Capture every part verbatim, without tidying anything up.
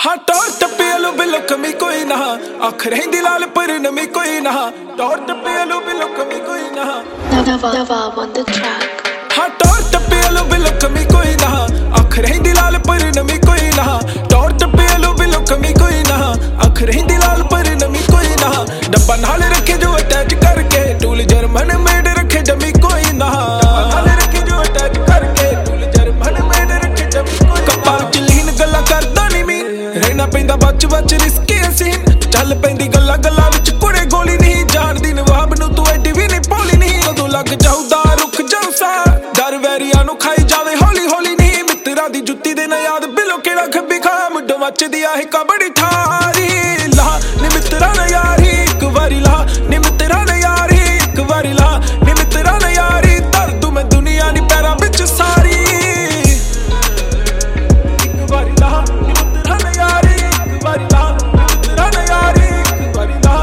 हाँ टौर टप्पे लो बिलो कमी कोई ना अख रही लाल पर नमी कोई ना टौर टप्पे लो बिलो कमी कोई ना हाँ टौर टप्पे लो बिलो कमी कोई ना अख रही लाल पर नमी कोई ना टौर टप्पे लो बिलो कमी कोई ना अख रही लाल पर नमी कोई ना डब्बा नाल रखे जो अटैच करके टूल जर्मन मेड रखे जमी कोई ना नाल रखे जो अटैच करके टूल जर्मन मेड रखे जमी कोई कपाल च लीन गल्ला करदा नहीं मीन रहना पैंदा बच बच रिस्की सीन चल पैंदी गल्ला गल्ला विच कुड़े गोली नहीं जानदी नवाब नूं तू एडी भी नहीं भोली नहीं कदों लग जाऊदा रुक जाऊ सा डर वैरियां नूं खाई जावे हौली हौली नहीं मित्तरां दी जुत्ती दे ना याद बिलो केड़ा खब्बी खा मुड्डों मचदी आ हिका बड़ी ठारी ला नी मित्तरां ना यारी एक वारी ला नी मित्तरां ना यारी एक वारी ला नी मित्तरां ना यारी दर दूं मैं दुनिया नी पैरां विच सारी एक वारी ला नी मित्तरां ना यारी एक वारी ला नी मित्तरां ना यारी एक वारी ला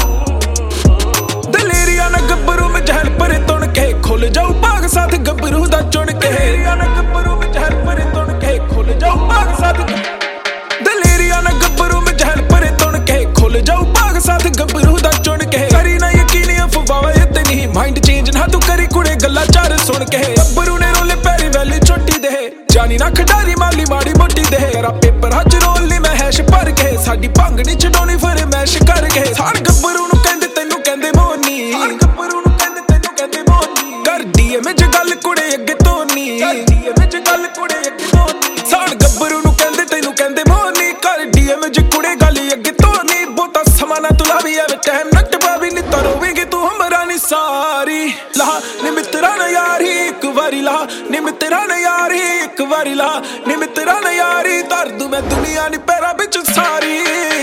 दलेरिया ना गब्बरू में जहल परे तुण के खुल जाऊ भाग साथ गब्बरू दा चुन के दलेरिया ना गब्बरू में जहल परे तुण के खुल जाऊ भाग साथ दलेरिया ना गब्बरू में जहल परे तुण के खुल जाऊ भाग साथ गब्बरू दा चुन के करी ना यकीनी अफवाह ते नहीं माइंड चेंज ना तू करी कुड़े गल्ला चार सुन के गब्बरू ने रोले पैरी वैली छोटी दे जानी ना खडारी माली माड़ी मोटी दे तेरा पेपर हज रोल नी मैं हैश भर के साडी भंग नी छडौनी फिर मैश कर के सार गब्बरू नूं कहंदे तैनूं कहंदे मोनी सार गब्बरू नूं कहंदे तैनूं कहंदे मोनी कर डीएम च गल कुड़े अगे तोनी कर डीएम च गल कुड़े अगे तोनी सार गब्बरू नूं कहंदे तैनूं कहंदे मोनी कर डीएम च कुड़े गल अगे तोनी बोता समा ना तू लावी ऐ टाइम नट पावी नी तरोवेगी तू हमरा नी सारी ला नी मित्तरां ना यारी एक वारी ला नी मित्तरां ना यारी एक वारी ला नी मित्तरां ना यारी दर दूं मैं दुनिया नी पैरां विच सारी।